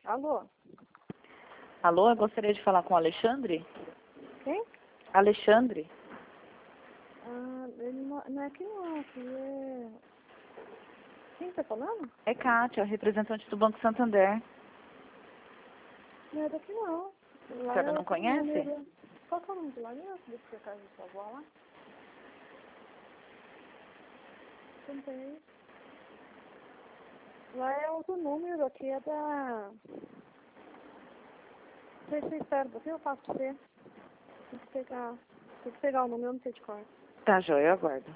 Alô? Alô, eu gostaria de falar com o Alexandre? Quem? Alexandre? Ah, ele não é aqui não, aqui é... Quem tá falando? É Kátia, representante do Banco Santander. Não é daqui não. A senhora não conhece? Número. Qual que é o nome de lá mesmo? Deixa eu casa de sua avó lá. Também. Lá é outro número, aqui é da... Não sei se você espera, você eu faço pra você. Tem que pegar o número, eu não sei de cor. Tá, joia, eu aguardo.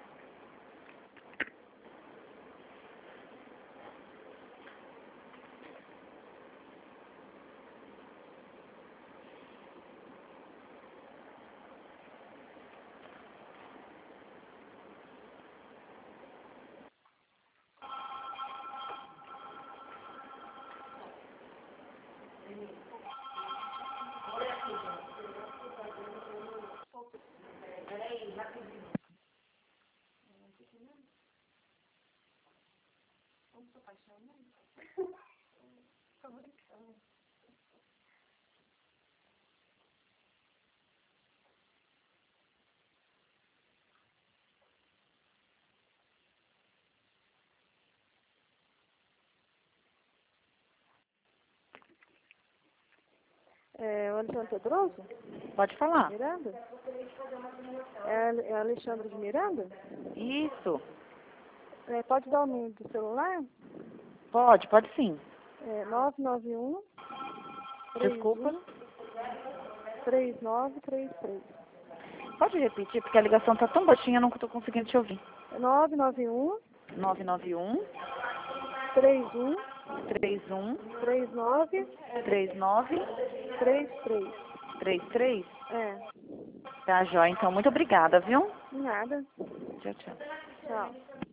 É o Alexandre Pedroso? Pode falar. Miranda? É Alexandre de Miranda? Isso. É, pode dar o número do celular? Pode sim. É 991 Desculpa. 3933. Pode repetir, porque a ligação tá tão baixinha, eu não tô conseguindo te ouvir. 991 991 31 31 39 39 33. 33. É, Tá, joia. Então, muito obrigada, viu? nada. Tchau, tchau. Tchau.